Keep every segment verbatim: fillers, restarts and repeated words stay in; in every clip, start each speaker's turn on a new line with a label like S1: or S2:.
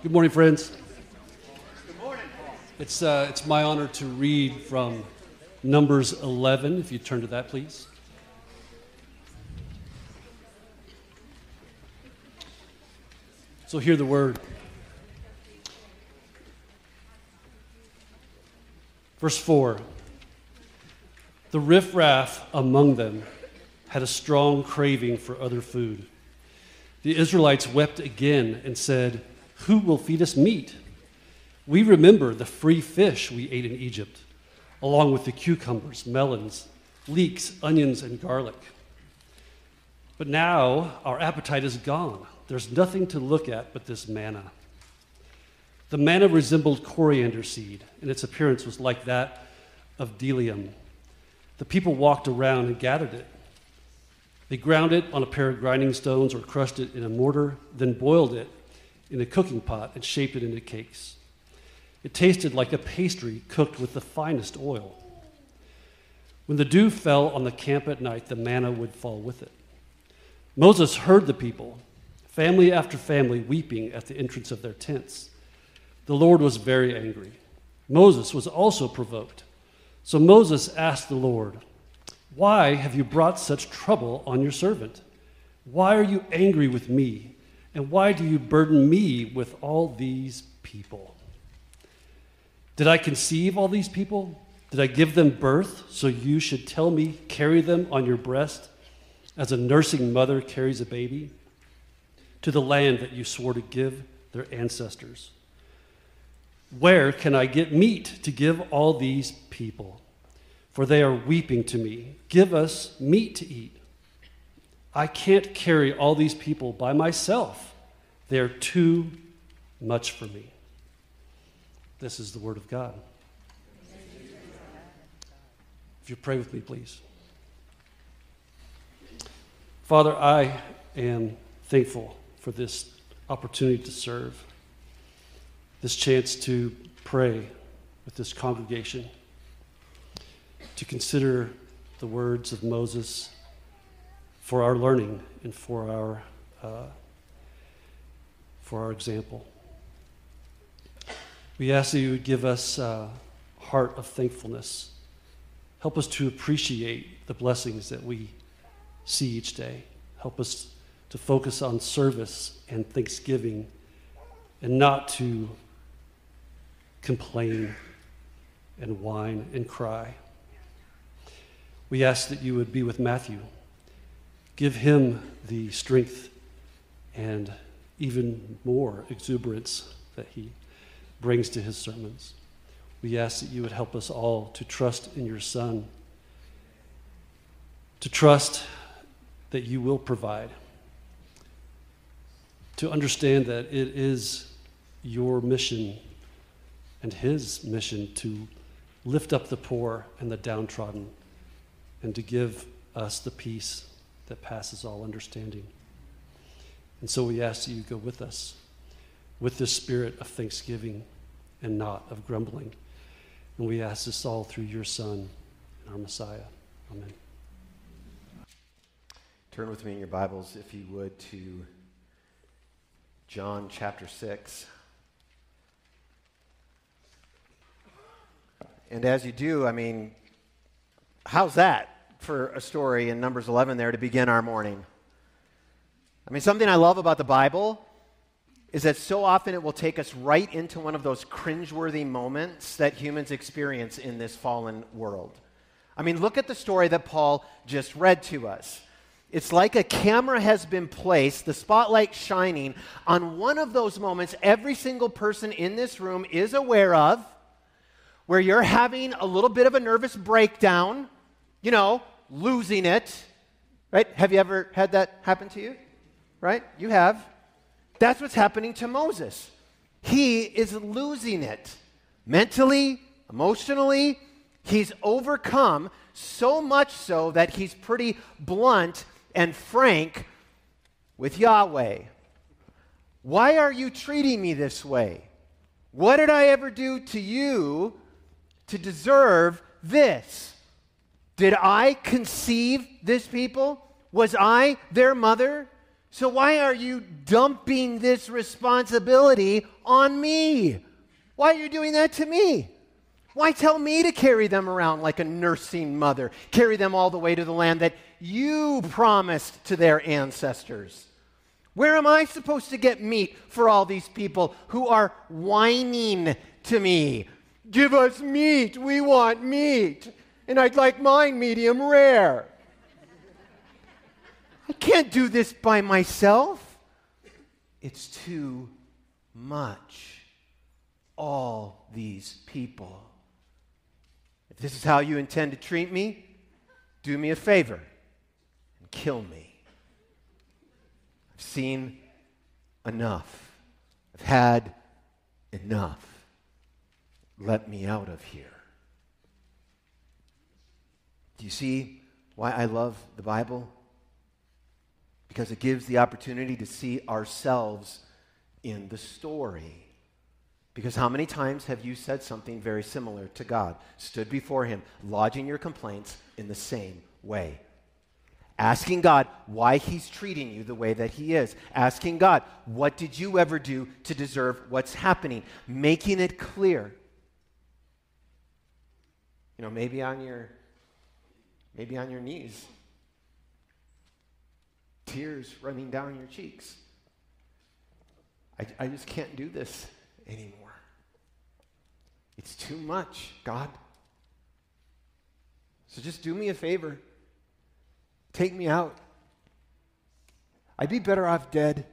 S1: Good morning, friends. Good morning, Paul. It's, uh, it's my honor to read from Numbers eleven, if you turn to that, please. So hear the word. Verse four. The riffraff among them had a strong craving for other food. The Israelites wept again and said, "Who will feed us meat? We remember the free fish we ate in Egypt, along with the cucumbers, melons, leeks, onions, and garlic. But now our appetite is gone. There's nothing to look at but this manna." The manna resembled coriander seed, and its appearance was like that of bdellium. The people walked around and gathered it. They ground it on a pair of grinding stones or crushed it in a mortar, then boiled it in a cooking pot and shaped it into cakes. It tasted like a pastry cooked with the finest oil. When the dew fell on the camp at night, the manna would fall with it. Moses heard the people, family after family, weeping at the entrance of their tents. The Lord was very angry. Moses was also provoked. So Moses asked the Lord, "Why have you brought such trouble on your servant? Why are you angry with me? And why do you burden me with all these people? Did I conceive all these people? Did I give them birth so you should tell me, carry them on your breast as a nursing mother carries a baby to the land that you swore to give their ancestors? Where can I get meat to give all these people? For they are weeping to me. Give us meat to eat. I can't carry all these people by myself. They are too much for me." This is the word of God. If you pray with me, please. Father, I am thankful for this opportunity to serve, this chance to pray with this congregation, to consider the words of Moses for our learning and for our uh, for our example. We ask that you would give us a heart of thankfulness. Help us to appreciate the blessings that we see each day. Help us to focus on service and thanksgiving and not to complain and whine and cry. We ask that you would be with Matthew. Give him the strength and even more exuberance that he brings to his sermons. We ask that you would help us all to trust in your Son, to trust that you will provide, to understand that it is your mission and his mission to lift up the poor and the downtrodden and to give us the peace that passes all understanding. And so we ask that you go with us with this spirit of thanksgiving and not of grumbling. And we ask this all through your Son and our Messiah. Amen.
S2: Turn with me in your Bibles, if you would, to John chapter six. And as you do, I mean, how's that for a story in Numbers eleven there to begin our morning? I mean, something I love about the Bible is that so often it will take us right into one of those cringeworthy moments that humans experience in this fallen world. I mean, look at the story that Paul just read to us. It's like a camera has been placed, the spotlight shining on one of those moments every single person in this room is aware of, where you're having a little bit of a nervous breakdown, you know, losing it, right? Have you ever had that happen to you? Right? You have. That's what's happening to Moses. He is losing it. Mentally, emotionally, he's overcome so much so that he's pretty blunt and frank with Yahweh. Why are you treating me this way? What did I ever do to you to deserve this? Did I conceive this people? Was I their mother? So why are you dumping this responsibility on me? Why are you doing that to me? Why tell me to carry them around like a nursing mother, carry them all the way to the land that you promised to their ancestors? Where am I supposed to get meat for all these people who are whining to me? Give us meat. We want meat. And I'd like mine medium rare. I can't do this by myself. It's too much. All these people. If this is how you intend to treat me, do me a favor and kill me. I've seen enough. I've had enough. Let me out of here. Do you see why I love the Bible? Because it gives the opportunity to see ourselves in the story. Because how many times have you said something very similar to God, stood before Him, lodging your complaints in the same way? Asking God why He's treating you the way that He is. Asking God, what did you ever do to deserve what's happening? Making it clear. You know, maybe on your, maybe on your knees. Tears running down your cheeks. I, I just can't do this anymore. It's too much, God. So just do me a favor. Take me out. I'd be better off dead.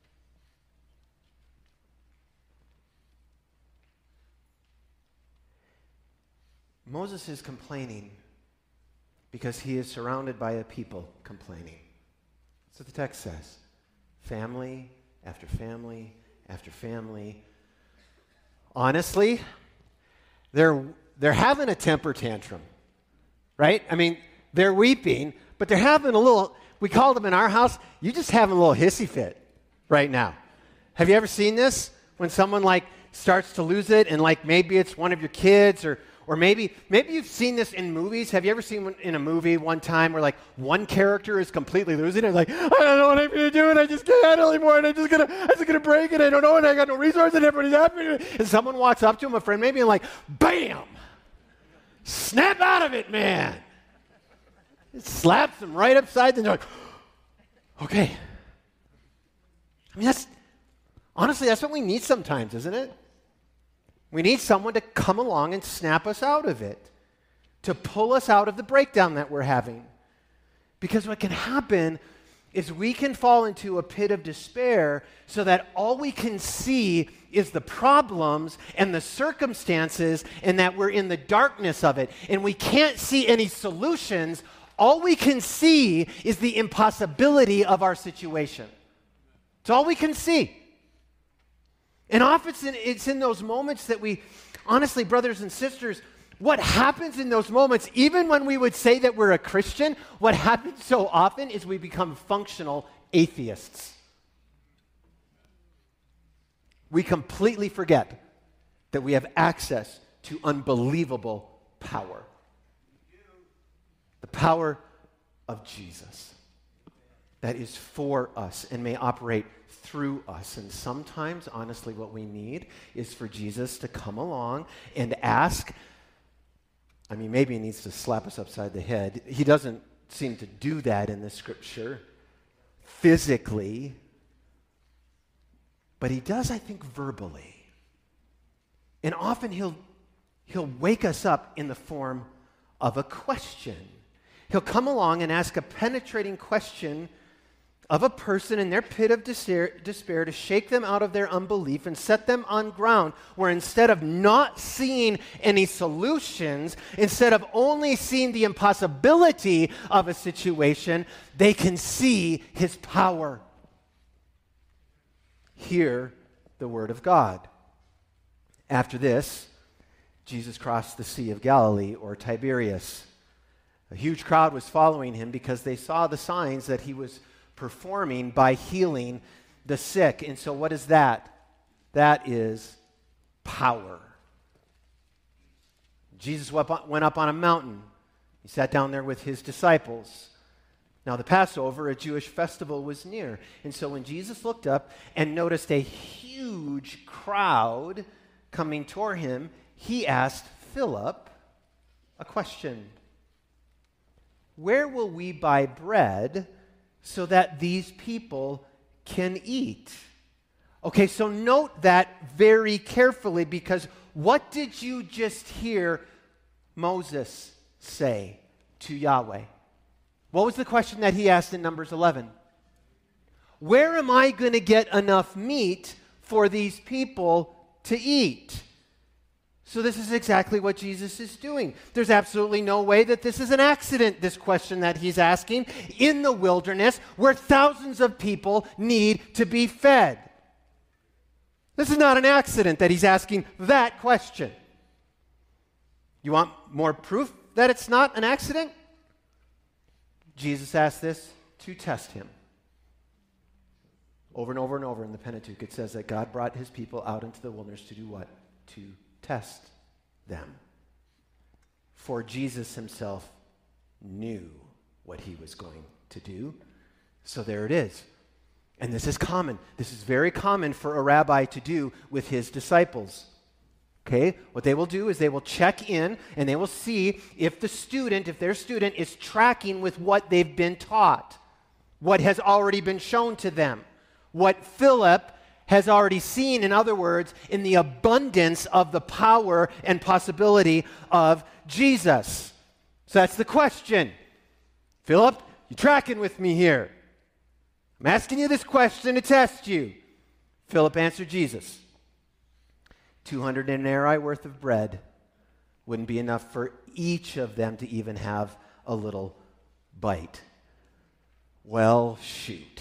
S2: Moses is complaining because he is surrounded by a people complaining. That's what the text says. Family after family after family. Honestly, they're they're having a temper tantrum, right? I mean, they're weeping, but they're having a little, we call them in our house, you just having a little hissy fit right now. Have you ever seen this? When someone like starts to lose it and like maybe it's one of your kids or Or maybe maybe you've seen this in movies. Have you ever seen one, in a movie one time where like one character is completely losing it? It's like, I don't know what I'm going to do and I just can't handle anymore and I'm just going to I'm just gonna break it. I don't know and I got no resources and everybody's happy. And someone walks up to him, a friend maybe, and like, bam! Snap out of it, man! It slaps him right upside the nose. Okay. I mean, that's, honestly, that's what we need sometimes, isn't it? We need someone to come along and snap us out of it, to pull us out of the breakdown that we're having. Because what can happen is we can fall into a pit of despair so that all we can see is the problems and the circumstances and that we're in the darkness of it. And we can't see any solutions. All we can see is the impossibility of our situation. It's all we can see. And often it's in, it's in those moments that we, honestly, brothers and sisters, what happens in those moments, even when we would say that we're a Christian, what happens so often is we become functional atheists. We completely forget that we have access to unbelievable power. The power of Jesus that is for us and may operate through us. And sometimes, honestly, what we need is for Jesus to come along and ask. I mean, maybe he needs to slap us upside the head. He doesn't seem to do that in the scripture physically, but he does, I think, verbally. And often he'll he'll wake us up in the form of a question. He'll come along and ask a penetrating question of a person in their pit of despair, despair to shake them out of their unbelief and set them on ground where instead of not seeing any solutions, instead of only seeing the impossibility of a situation, they can see his power. Hear the word of God. After this, Jesus crossed the Sea of Galilee, or Tiberias. A huge crowd was following him because they saw the signs that he was performing by healing the sick. And so what is that? That is power. Jesus went up on a mountain. He sat down there with his disciples. Now, the Passover, a Jewish festival, was near. And so when Jesus looked up and noticed a huge crowd coming toward him, he asked Philip a question. Where will we buy bread so that these people can eat? Okay, so note that very carefully, because what did you just hear Moses say to Yahweh? What was the question that he asked in Numbers eleven? Where am I going to get enough meat for these people to eat? So this is exactly what Jesus is doing. There's absolutely no way that this is an accident, this question that he's asking in the wilderness where thousands of people need to be fed. This is not an accident that he's asking that question. You want more proof that it's not an accident? Jesus asked this to test him. Over and over and over in the Pentateuch, it says that God brought his people out into the wilderness to do what? To test them. For Jesus himself knew what he was going to do. So there it is. And this is common. This is very common for a rabbi to do with his disciples. Okay, what they will do is they will check in and they will see if the student, if their student is tracking with what they've been taught, what has already been shown to them, what Philip has already seen, in other words, in the abundance of the power and possibility of Jesus. So that's the question. Philip, you tracking with me here? I'm asking you this question to test you. Philip answered Jesus. two hundred denarii worth of bread wouldn't be enough for each of them to even have a little bite. Well, shoot.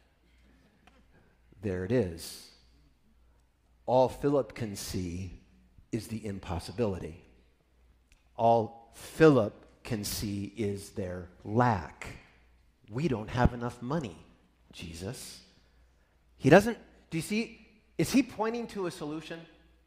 S2: There it is. All Philip can see is the impossibility. All Philip can see is their lack. We don't have enough money, Jesus. He doesn't, do you see, is he pointing to a solution?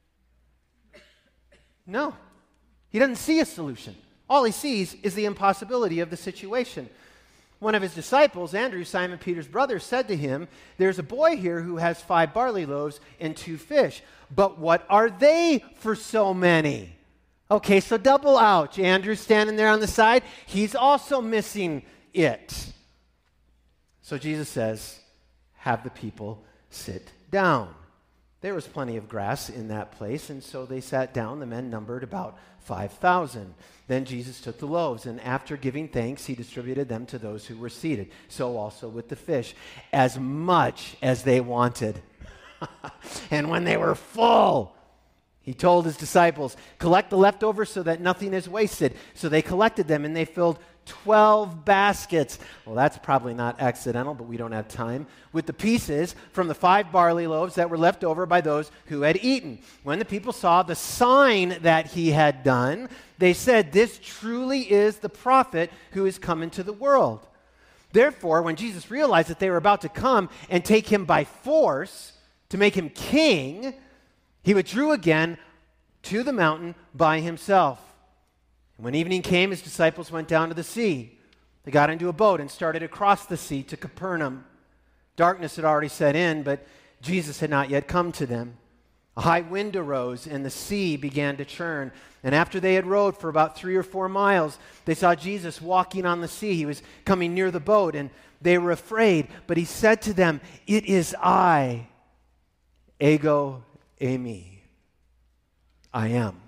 S2: No, he doesn't see a solution. All he sees is the impossibility of the situation. One of his disciples, Andrew, Simon Peter's brother, said to him, "There's a boy here who has five barley loaves and two fish, but what are they for so many?" Okay, so double ouch. Andrew's standing there on the side. He's also missing it. So Jesus says, "Have the people sit down." There was plenty of grass in that place, and so they sat down. The men numbered about five thousand. Then Jesus took the loaves, and after giving thanks, he distributed them to those who were seated. So also with the fish, as much as they wanted. And when they were full, he told his disciples, "Collect the leftovers so that nothing is wasted." So they collected them, and they filled twelve baskets. Well, that's probably not accidental, but we don't have time. With the pieces from the five barley loaves that were left over by those who had eaten. When the people saw the sign that he had done, they said, "This truly is the prophet who is come into the world." Therefore, when Jesus realized that they were about to come and take him by force to make him king, he withdrew again to the mountain by himself. When evening came, his disciples went down to the sea. They got into a boat and started across the sea to Capernaum. Darkness had already set in, but Jesus had not yet come to them. A high wind arose, and the sea began to churn. And after they had rowed for about three or four miles, they saw Jesus walking on the sea. He was coming near the boat, and they were afraid. But he said to them, "It is I, ego eimi. I am.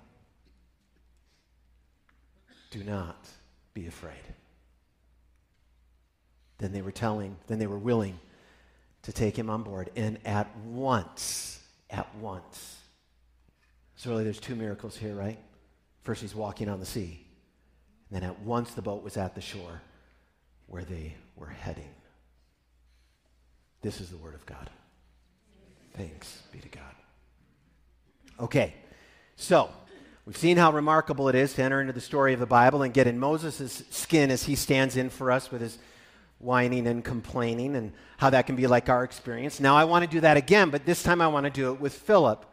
S2: Do not be afraid." Then they were telling, then they were willing to take him on board. And at once, at once. So really there's two miracles here, right? First he's walking on the sea. And then at once the boat was at the shore where they were heading. This is the word of God. Thanks be to God. Okay, so we've seen how remarkable it is to enter into the story of the Bible and get in Moses' skin as he stands in for us with his whining and complaining, and how that can be like our experience. Now I want to do that again, but this time I want to do it with Philip.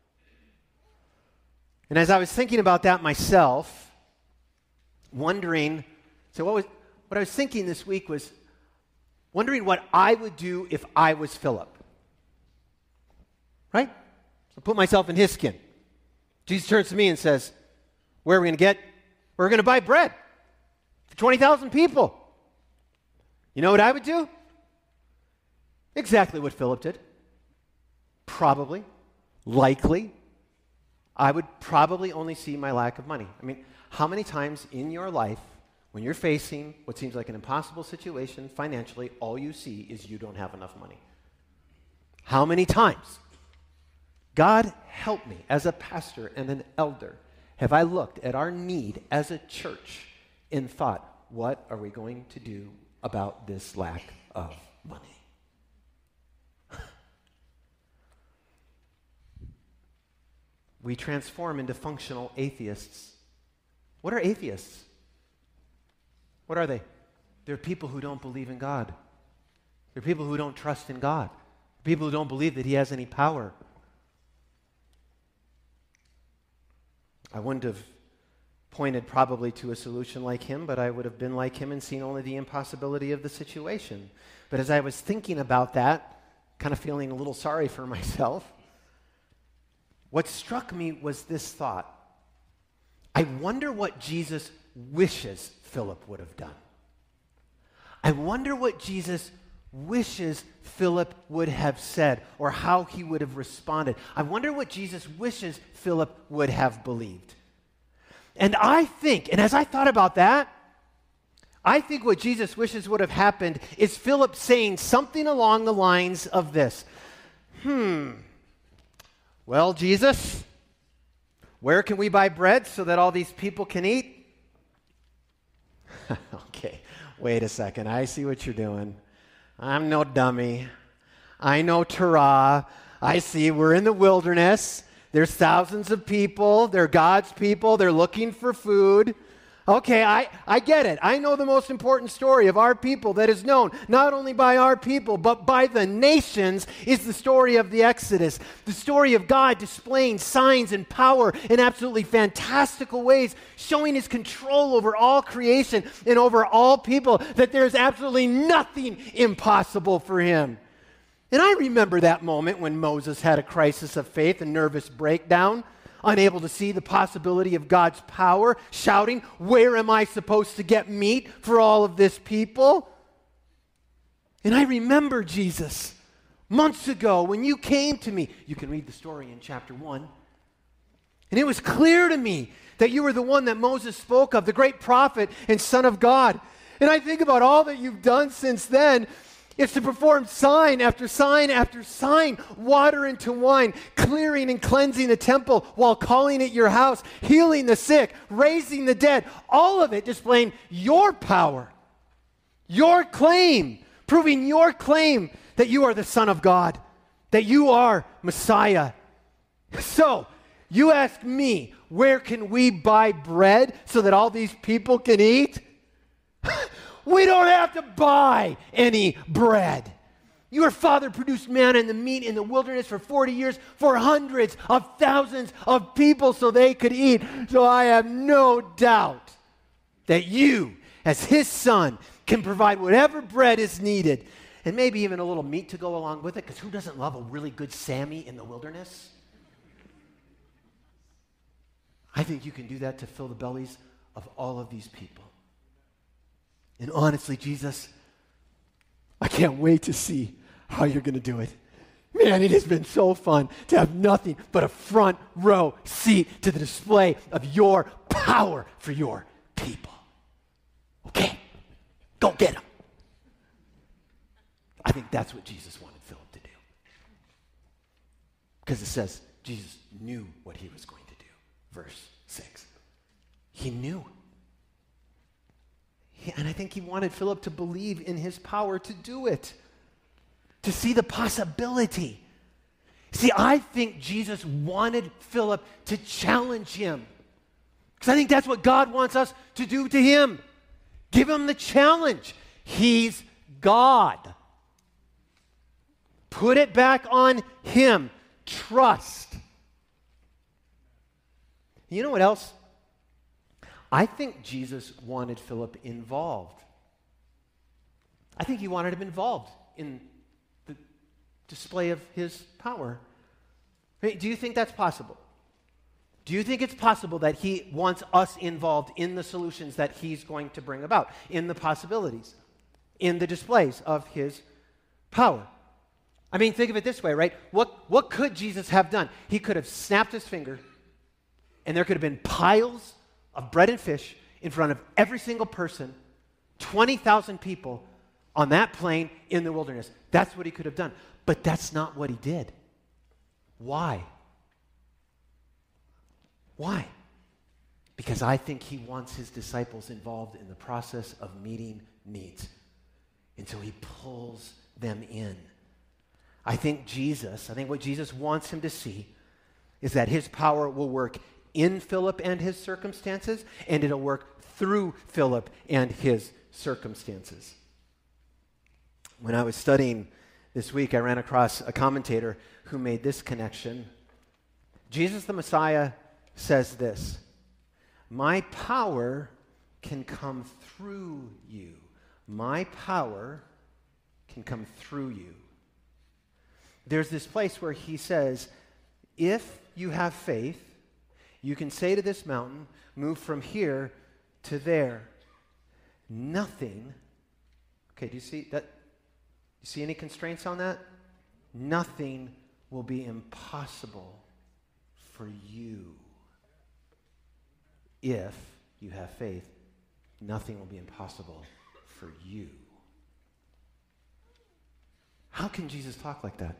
S2: And as I was thinking about that myself, wondering, so what was what I was thinking this week was, wondering what I would do if I was Philip. Right? So put myself in his skin. Jesus turns to me and says, where are we going to get? We're going to buy bread for twenty thousand people. You know what I would do? Exactly what Philip did. Probably, likely, I would probably only see my lack of money. I mean, how many times in your life, when you're facing what seems like an impossible situation financially, all you see is you don't have enough money? How many times? God help me, as a pastor and an elder, have I looked at our need as a church and thought, what are we going to do about this lack of money? We transform into functional atheists. What are atheists? What are they? They're people who don't believe in God. They're people who don't trust in God. People who don't believe that He has any power. I wouldn't have pointed probably to a solution like him, but I would have been like him and seen only the impossibility of the situation. But as I was thinking about that, kind of feeling a little sorry for myself, what struck me was this thought. I wonder what Jesus wishes Philip would have done. I wonder what Jesus wishes Philip would have said, or how he would have responded. I wonder what Jesus wishes Philip would have believed. And I think, and as I thought about that, I think what Jesus wishes would have happened is Philip saying something along the lines of this. Hmm, well, Jesus, where can we buy bread so that all these people can eat? Okay, wait a second. I see what you're doing. I'm no dummy. I know Torah. I see we're in the wilderness. There's thousands of people. They're God's people. They're looking for food. Okay, I, I get it. I know the most important story of our people that is known not only by our people, but by the nations is the story of the Exodus. The story of God displaying signs and power in absolutely fantastical ways, showing His control over all creation and over all people, that there's absolutely nothing impossible for Him. And I remember that moment when Moses had a crisis of faith, a nervous breakdown, unable to see the possibility of God's power, shouting, where am I supposed to get meat for all of this people? And I remember, Jesus, months ago when you came to me. You can read the story in chapter one. And it was clear to me that you were the one that Moses spoke of, the great prophet and Son of God. And I think about all that you've done since then. It's to perform sign after sign after sign, water into wine, clearing and cleansing the temple while calling it your house, healing the sick, raising the dead, all of it displaying your power, your claim, proving your claim that you are the Son of God, that you are Messiah. So, you ask me, where can we buy bread so that all these people can eat? We don't have to buy any bread. Your father produced manna and the meat in the wilderness for forty years for hundreds of thousands of people so they could eat. So I have no doubt that you, as His Son, can provide whatever bread is needed, and maybe even a little meat to go along with it, because who doesn't love a really good Sammy in the wilderness? I think you can do that to fill the bellies of all of these people. And honestly, Jesus, I can't wait to see how you're going to do it. Man, it has been so fun to have nothing but a front row seat to the display of your power for your people. Okay, go get them. I think that's what Jesus wanted Philip to do. Because it says Jesus knew what He was going to do. Verse six. He knew. And I think He wanted Philip to believe in His power to do it, to see the possibility. See, I think Jesus wanted Philip to challenge him, because I think that's what God wants us to do to Him. Give Him the challenge. He's God. Put it back on Him. Trust. You know what else? I think Jesus wanted Philip involved. I think he wanted him involved in the display of his power. Hey, do you think that's possible? Do you think it's possible that he wants us involved in the solutions that he's going to bring about, in the possibilities, in the displays of his power? I mean, think of it this way, right? What, what could Jesus have done? He could have snapped his finger, and there could have been piles of bread and fish in front of every single person, twenty thousand people on that plain in the wilderness. That's what he could have done. But that's not what he did. Why? Why? Because I think he wants his disciples involved in the process of meeting needs. And so he pulls them in. I think Jesus, I think what Jesus wants him to see is that his power will work in Philip and his circumstances, and it'll work through Philip and his circumstances. When I was studying this week, I ran across a commentator who made this connection. Jesus the Messiah says this: my power can come through you. My power can come through you. There's this place where he says, if you have faith, you can say to this mountain, move from here to there. Nothing, okay, do you see that? You see any constraints on that? Nothing will be impossible for you. If you have faith, nothing will be impossible for you. How can Jesus talk like that?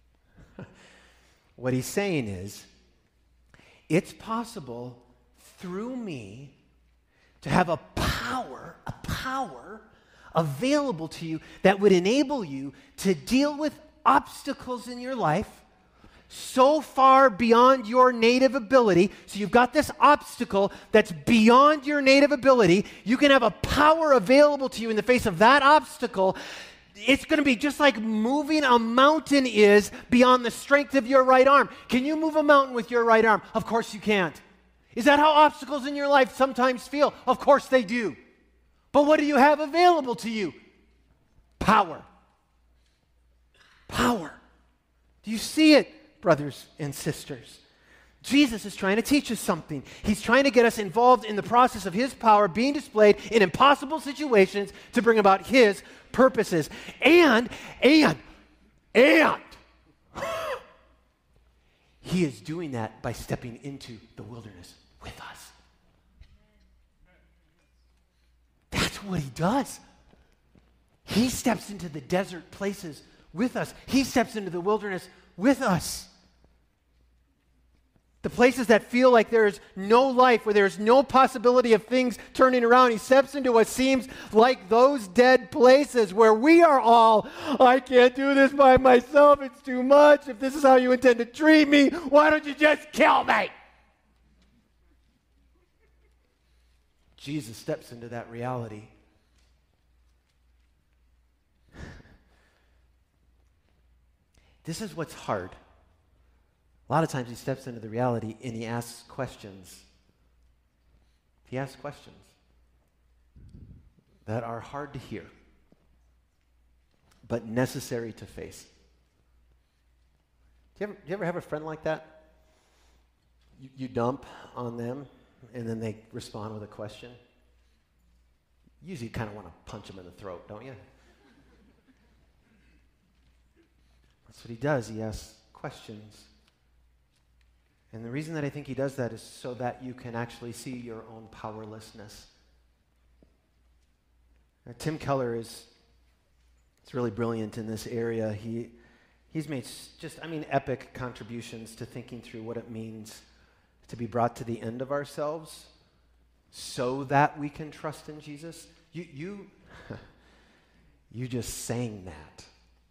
S2: What he's saying is, it's possible through me to have a power, a power available to you that would enable you to deal with obstacles in your life so far beyond your native ability. So you've got this obstacle that's beyond your native ability. You can have a power available to you in the face of that obstacle. It's going to be just like moving a mountain is beyond the strength of your right arm. Can you move a mountain with your right arm? Of course you can't. Is that how obstacles in your life sometimes feel? Of course they do. But what do you have available to you? Power. Power. Do you see it, brothers and sisters? Jesus is trying to teach us something. He's trying to get us involved in the process of his power being displayed in impossible situations to bring about his purposes. And, and, and, he is doing that by stepping into the wilderness with us. That's what he does. He steps into the desert places with us. He steps into the wilderness with us. The places that feel like there is no life, where there's no possibility of things turning around, he steps into what seems like those dead places where we are all, I can't do this by myself, it's too much. If this is how you intend to treat me, why don't you just kill me? Jesus steps into that reality. This is what's hard. A lot of times he steps into the reality and he asks questions. He asks questions that are hard to hear, but necessary to face. Do you ever, do you ever have a friend like that? You, you dump on them and then they respond with a question. You usually kind of want to punch them in the throat, don't you? That's what he does. He asks questions. And the reason that I think he does that is so that you can actually see your own powerlessness. Now, Tim Keller is it's really brilliant in this area. He, he's made just, I mean, epic contributions to thinking through what it means to be brought to the end of ourselves so that we can trust in Jesus. You, you, you just sang that.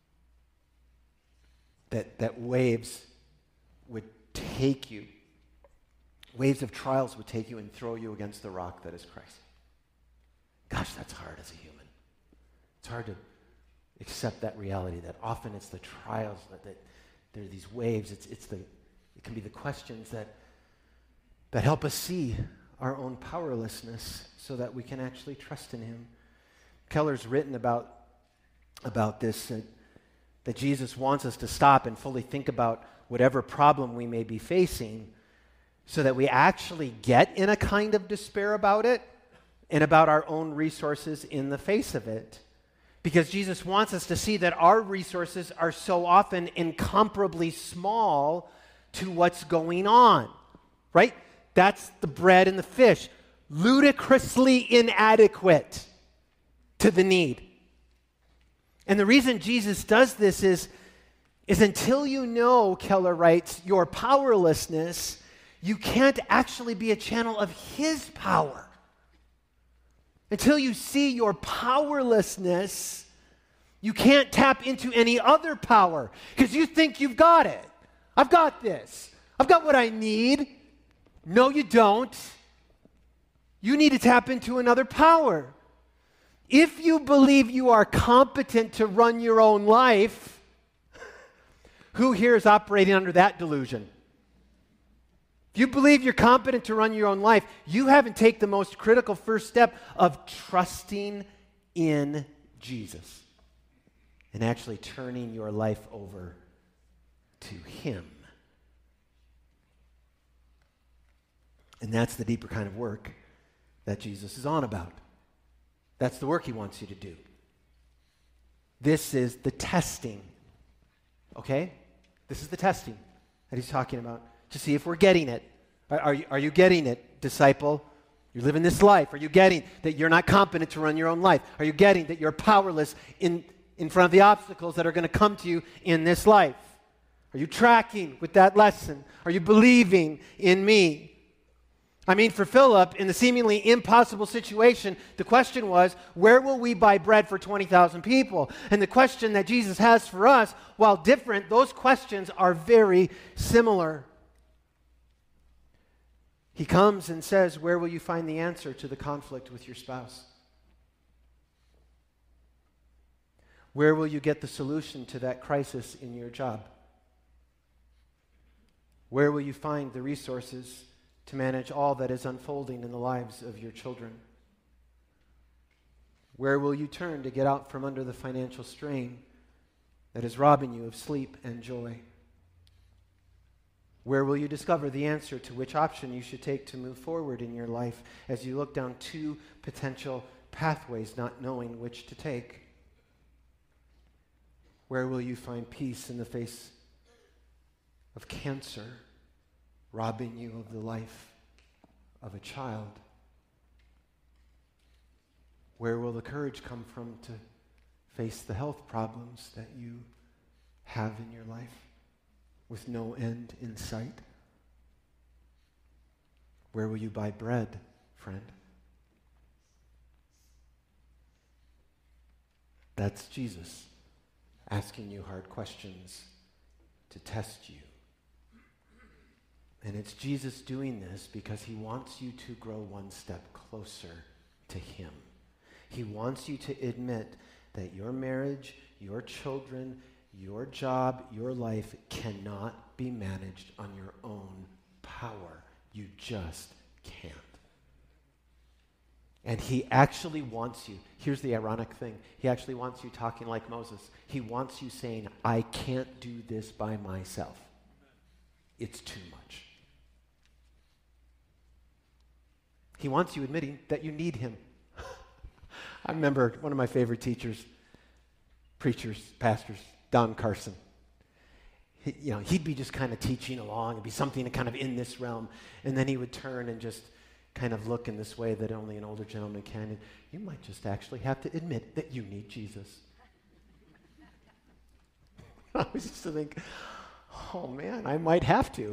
S2: That, that waves would take you, waves of trials would take you and throw you against the rock that is Christ. Gosh, that's hard as a human. It's hard to accept that reality, that often it's the trials, that, that there are these waves, it's, it's the, it can be the questions that, that help us see our own powerlessness so that we can actually trust in him. Keller's written about about this, that, that Jesus wants us to stop and fully think about whatever problem we may be facing so that we actually get in a kind of despair about it and about our own resources in the face of it. Because Jesus wants us to see that our resources are so often incomparably small to what's going on, right? That's the bread and the fish. Ludicrously inadequate to the need. And the reason Jesus does this is, is until you know, Keller writes, your powerlessness, you can't actually be a channel of His power. Until you see your powerlessness, you can't tap into any other power because you think you've got it. I've got this. I've got what I need. No, you don't. You need to tap into another power. If you believe you are competent to run your own life, who here is operating under that delusion? If you believe you're competent to run your own life, you haven't taken the most critical first step of trusting in Jesus and actually turning your life over to Him. And that's the deeper kind of work that Jesus is on about. That's the work He wants you to do. This is the testing, okay? This is the testing that He's talking about to see if we're getting it. Are, are, you, are you getting it, disciple? You're living this life. Are you getting that you're not competent to run your own life? Are you getting that you're powerless in, in front of the obstacles that are going to come to you in this life? Are you tracking with that lesson? Are you believing in me? I mean, for Philip, in the seemingly impossible situation, the question was, where will we buy bread for twenty thousand people? And the question that Jesus has for us, while different, those questions are very similar. He comes and says, where will you find the answer to the conflict with your spouse? Where will you get the solution to that crisis in your job? Where will you find the resources to manage all that is unfolding in the lives of your children? Where will you turn to get out from under the financial strain that is robbing you of sleep and joy? Where will you discover the answer to which option you should take to move forward in your life as you look down two potential pathways, not knowing which to take? Where will you find peace in the face of cancer robbing you of the life of a child? Where will the courage come from to face the health problems that you have in your life with no end in sight? Where will you buy bread, friend? That's Jesus asking you hard questions to test you. And it's Jesus doing this because He wants you to grow one step closer to Him. He wants you to admit that your marriage, your children, your job, your life cannot be managed on your own power. You just can't. And He actually wants you, here's the ironic thing, He actually wants you talking like Moses. He wants you saying, I can't do this by myself. It's too much. He wants you admitting that you need Him. I remember one of my favorite teachers, preachers, pastors, Don Carson. He, you know, he'd be just kind of teaching along. It'd be something kind of in this realm. And then he would turn and just kind of look in this way that only an older gentleman can. And you might just actually have to admit that you need Jesus. I was just to think, oh man, I might have to.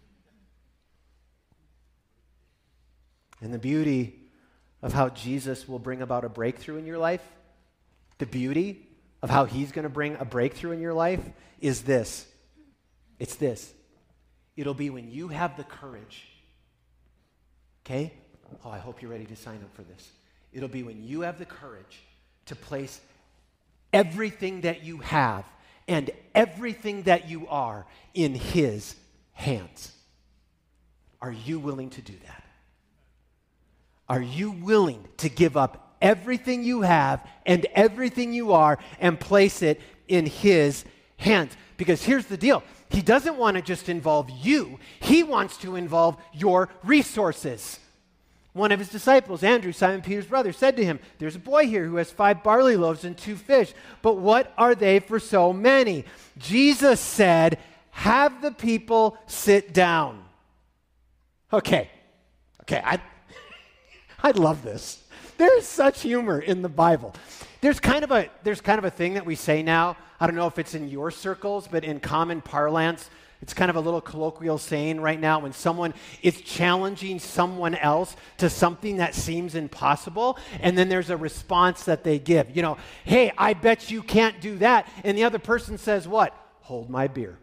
S2: And the beauty of how Jesus will bring about a breakthrough in your life, the beauty of how He's going to bring a breakthrough in your life is this. It's this. It'll be when you have the courage. Okay? Oh, I hope you're ready to sign up for this. It'll be when you have the courage to place everything that you have and everything that you are in His hands. Are you willing to do that? Are you willing to give up everything you have and everything you are and place it in his hands. Because here's the deal. He doesn't want to just involve you. He wants to involve your resources. One of his disciples, Andrew, Simon Peter's brother, said to him, there's a boy here who has five barley loaves and two fish, but what are they for so many? Jesus said, have the people sit down. Okay, okay, I, I love this. There's such humor in the Bible. There's kind of a there's kind of a thing that we say now. I don't know if it's in your circles, but in common parlance, it's kind of a little colloquial saying right now when someone is challenging someone else to something that seems impossible, and then there's a response that they give. You know, hey, I bet you can't do that. And the other person says what? Hold my beer.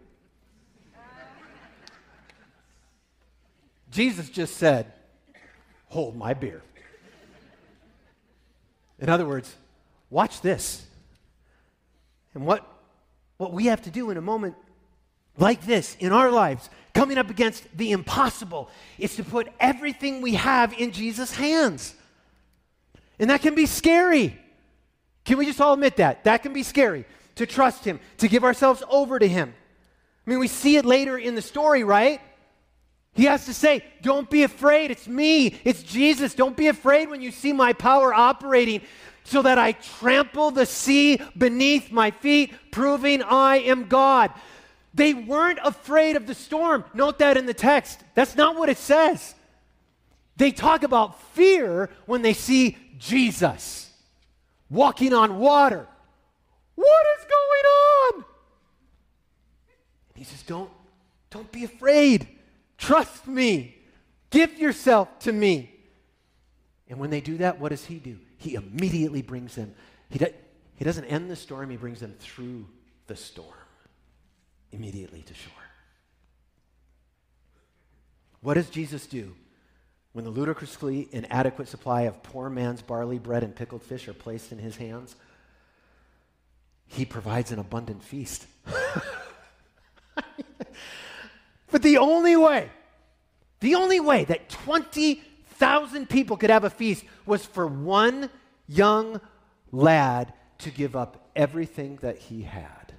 S2: Jesus just said, hold my beer. In other words, watch this. And what, what we have to do in a moment like this in our lives, coming up against the impossible, is to put everything we have in Jesus' hands. And that can be scary. Can we just all admit that? That can be scary, to trust him, to give ourselves over to him. I mean, we see it later in the story, right? He has to say, don't be afraid. It's me. It's Jesus. Don't be afraid when you see my power operating so that I trample the sea beneath my feet, proving I am God. They weren't afraid of the storm. Note that in the text. That's not what it says. They talk about fear when they see Jesus walking on water. What is going on? And he says, don't, don't be afraid. Trust me. Give yourself to me. And when they do that, what does he do? He immediately brings them. He, do, he doesn't end the storm. He brings them through the storm. Immediately to shore. What does Jesus do when the ludicrously inadequate supply of poor man's barley bread and pickled fish are placed in his hands? He provides an abundant feast. But the only way, the only way that twenty thousand people could have a feast was for one young lad to give up everything that he had.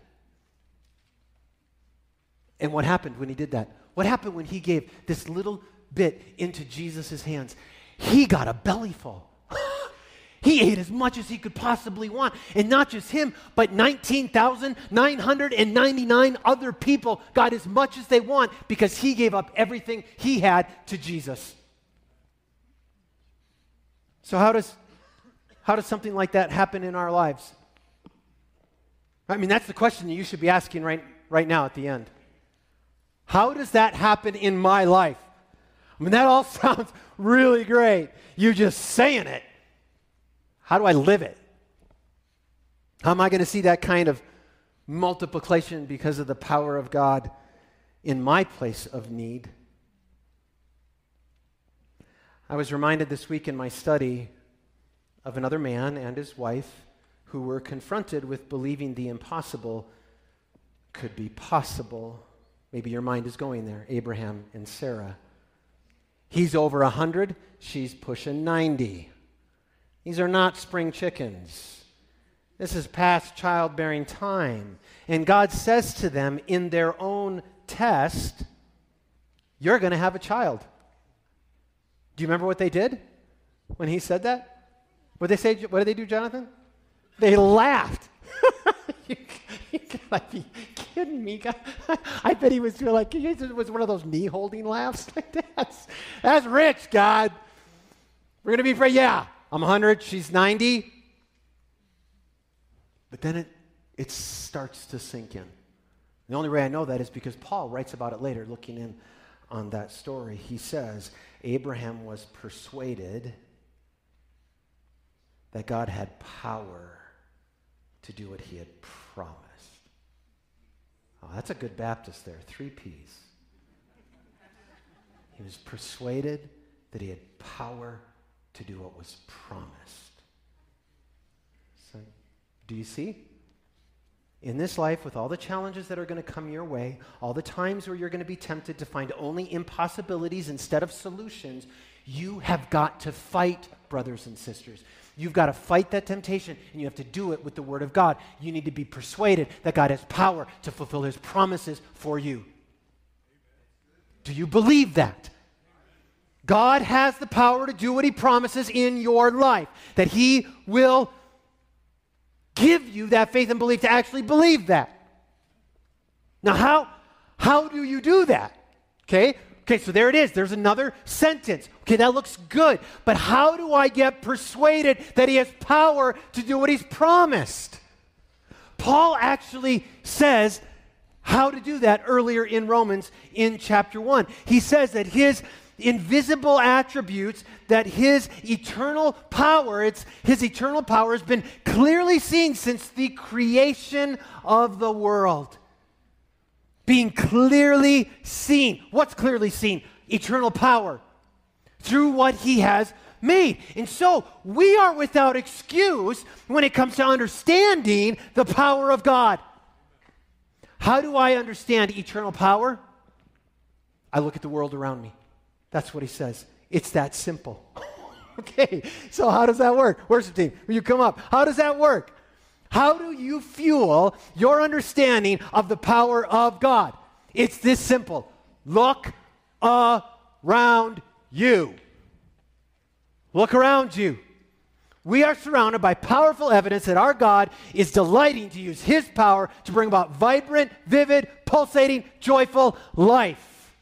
S2: And what happened when he did that? What happened when he gave this little bit into Jesus' hands? He got a bellyful. He ate as much as he could possibly want. And not just him, but nineteen thousand nine hundred ninety-nine other people got as much as they want because he gave up everything he had to Jesus. So how does, how does something like that happen in our lives? I mean, that's the question that you should be asking right, right now at the end. How does that happen in my life? I mean, that all sounds really great. You just saying it. How do I live it? How am I going to see that kind of multiplication because of the power of God in my place of need? I was reminded this week in my study of another man and his wife who were confronted with believing the impossible could be possible. Maybe your mind is going there. Abraham and Sarah. He's over one hundred. She's pushing ninety. These are not spring chickens. This is past childbearing time. And God says to them in their own test, you're going to have a child. Do you remember what they did when he said that? What did they say? What did they do, Jonathan? They laughed. you, you gotta be kidding me. God. I bet he was like, it was one of those knee-holding laughs. that's, that's rich, God. We're going to be afraid. Yeah, I'm one hundred. She's ninety. But then it, it starts to sink in. The only way I know that is because Paul writes about it later, looking in on that story. He says, Abraham was persuaded that God had power to do what he had promised. Oh, that's a good Baptist there, three P's. He was persuaded that he had power to do what was promised. So, do you see? In this life, with all the challenges that are going to come your way, all the times where you're going to be tempted to find only impossibilities instead of solutions, you have got to fight brothers and sisters. You've got to fight that temptation, and you have to do it with the Word of God. You need to be persuaded that God has power to fulfill His promises for you. Do you believe that? God has the power to do what He promises in your life, that He will give you that faith and belief to actually believe that. Now, how, how do you do that? Okay? Okay, so there it is. There's another sentence. Okay, that looks good. But how do I get persuaded that He has power to do what He's promised? Paul actually says how to do that earlier in Romans in chapter one. He says that His invisible attributes, that His eternal power, it's His eternal power has been clearly seen since the creation of the world. Being clearly seen. What's clearly seen? Eternal power. Through what He has made. And so, we are without excuse when it comes to understanding the power of God. How do I understand eternal power? I look at the world around me. That's what he says. It's that simple. Okay, so how does that work? Worship team, will you come up? How does that work? How do you fuel your understanding of the power of God? It's this simple. Look around you. Look around you. We are surrounded by powerful evidence that our God is delighting to use His power to bring about vibrant, vivid, pulsating, joyful life.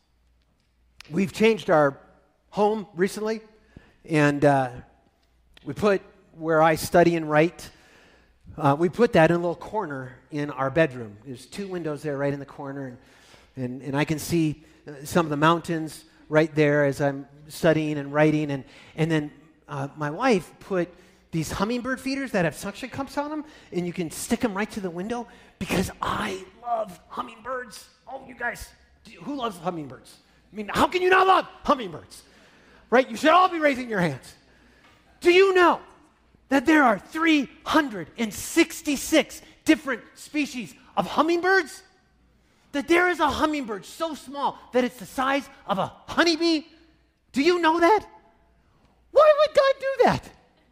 S2: We've changed our home recently, and uh, we put where I study and write, uh, we put that in a little corner in our bedroom. There's two windows there right in the corner, and, and, and I can see some of the mountains right there as I'm studying and writing, and, and then uh, my wife put these hummingbird feeders that have suction cups on them, and you can stick them right to the window, because I love hummingbirds. Oh, you guys, who loves hummingbirds? I mean, how can you not love hummingbirds? Right? You should all be raising your hands. Do you know that there are three hundred sixty-six different species of hummingbirds? That there is a hummingbird so small that it's the size of a honeybee? Do you know that? Why would God do that?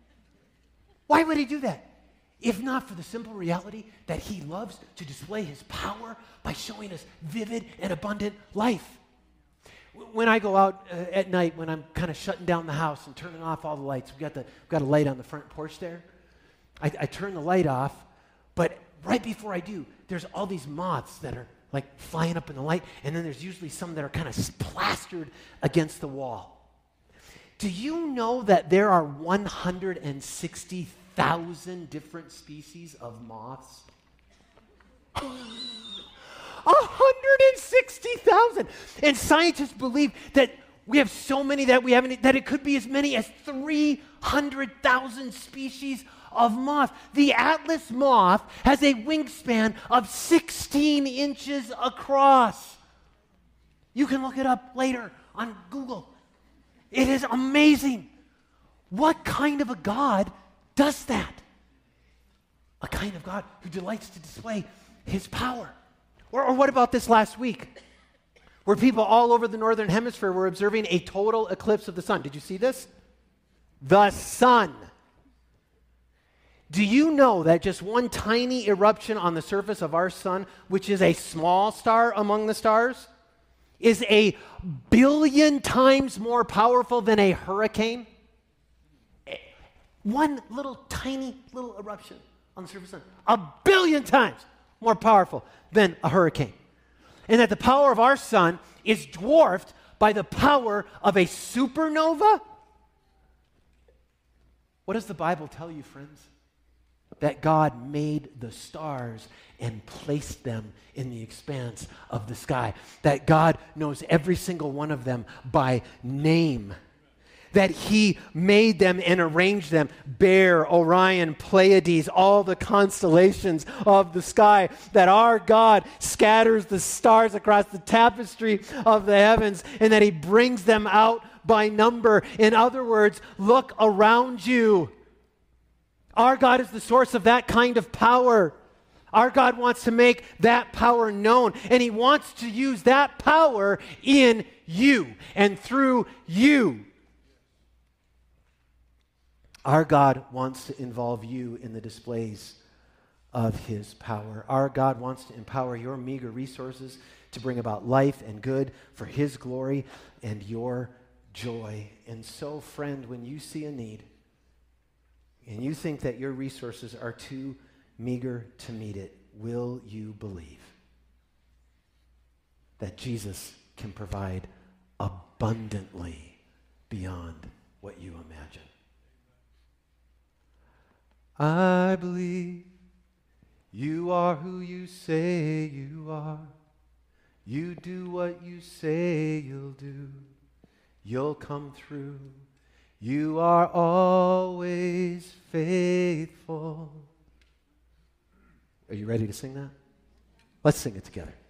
S2: Why would He do that? If not for the simple reality that He loves to display His power by showing us vivid and abundant life. When I go out uh, at night, when I'm kind of shutting down the house and turning off all the lights, we've got, the, we've got a light on the front porch there. I, I turn the light off, but right before I do, there's all these moths that are like flying up in the light, and then there's usually some that are kind of plastered against the wall. Do you know that there are one hundred sixty thousand different species of moths? one hundred sixty thousand. And scientists believe that we have so many that we haven't, that it could be as many as three hundred thousand species of moth. The Atlas moth has a wingspan of sixteen inches across. You can look it up later on Google. It is amazing. What kind of a God does that? A kind of God who delights to display His power. Or, or what about this last week, where people all over the northern hemisphere were observing a total eclipse of the sun? Did you see this? The sun. Do you know that just one tiny eruption on the surface of our sun, which is a small star among the stars, is a billion times more powerful than a hurricane? One little tiny little eruption on the surface of the sun, a billion times more powerful than a hurricane. And that the power of our sun is dwarfed by the power of a supernova? What does the Bible tell you, friends? That God made the stars and placed them in the expanse of the sky. That God knows every single one of them by name. That He made them and arranged them. Bear, Orion, Pleiades, all the constellations of the sky. That our God scatters the stars across the tapestry of the heavens, and that He brings them out by number. In other words, look around you. Our God is the source of that kind of power. Our God wants to make that power known, and He wants to use that power in you and through you. Our God wants to involve you in the displays of his power. Our God wants to empower your meager resources to bring about life and good for his glory and your joy. And so, friend, when you see a need and you think that your resources are too meager to meet it, will you believe that Jesus can provide abundantly beyond what you imagine? I believe you are who you say you are. You do what you say you'll do. You'll come through. You are always faithful. Are you ready to sing that? Let's sing it together.